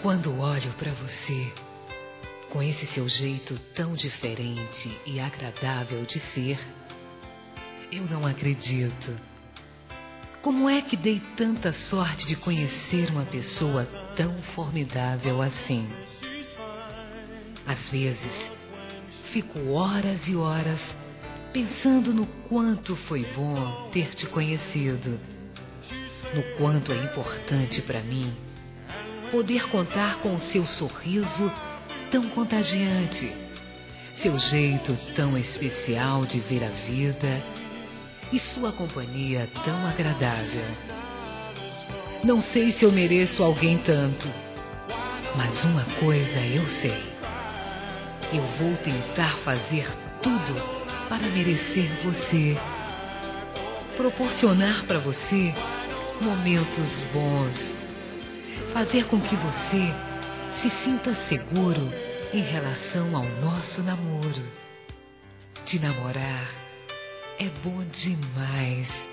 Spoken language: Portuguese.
Quando olho para você, com esse seu jeito tão diferente e agradável de ser, eu não acredito. Como é que dei tanta sorte de conhecer uma pessoa tão formidável assim? Às vezes, fico horas e horas pensando no quanto foi bom ter te conhecido, no quanto é importante para mim poder contar com o seu sorriso tão contagiante, seu jeito tão especial de ver a vida e sua companhia tão agradável. Não sei se eu mereço alguém tanto, mas uma coisa eu sei: eu vou tentar fazer tudo para merecer você, proporcionar para você momentos bons, fazer com que você se sinta seguro em relação ao nosso namoro. Te namorar é bom demais.